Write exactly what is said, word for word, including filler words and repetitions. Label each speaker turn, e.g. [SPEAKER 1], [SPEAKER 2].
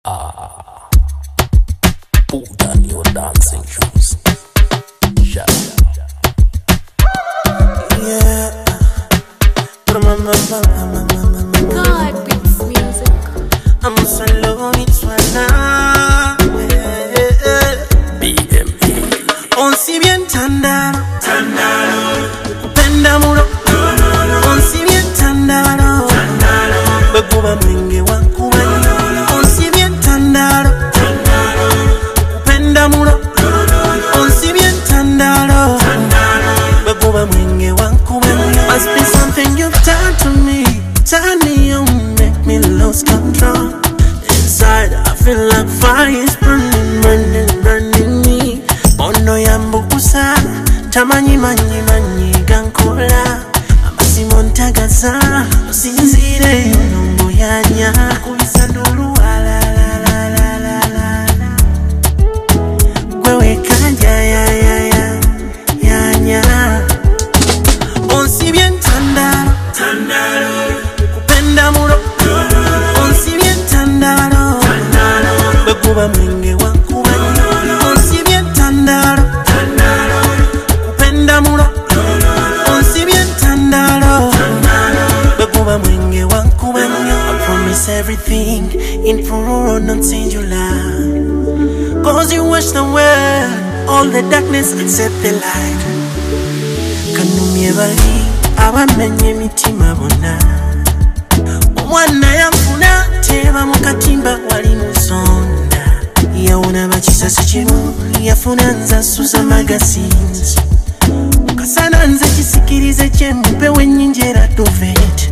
[SPEAKER 1] Ah, put on your dancing shoes. Shout
[SPEAKER 2] Yeah.
[SPEAKER 3] God beats music.
[SPEAKER 2] I'm so alone, it's one now.
[SPEAKER 1] B M A.
[SPEAKER 2] Onsi bien tandaro, tandaro. Kupenda muro, onsi bien tandaro, tandaro. Bekuba mwingi wangu wanyo. Onsi bien tandaro, tandaro. Kupenda muro, onsi bien tandaro, tandaro. Bekuba mwingi wangu wanyo. Must be something you've done to me. Turn me on, make me lose control. Inside I feel like fire is burning, burning, burning me. Ono yambu kusa, tamanyi manyi manyi gankola. Amasi montagaza, sinzire yonombo yanya. Kuisanduru ala la la la la la la. Kwewe kanya ya ya ya ya ya. Onsi bien tandaro, tandaro. Kupenda muro, onsi bien tandaro, tandaro. Bekuba mwingi wangu wanyo. Onsi bien tandaro, tandaro. Kupenda muro, onsi bien tandaro, tandaro. Bekuba mwingi wangu wanyo. I promise everything in for not singular. Cause you wash away all the darkness and set the light. Kanumye bali abamenye mitima bona. Omwana yamfuna teba mukatimba wali musonda. Yawona bakisasi kimu yafuna nza suza magazines. Kasana nze kisikirize kyempe wenyinjera tovete.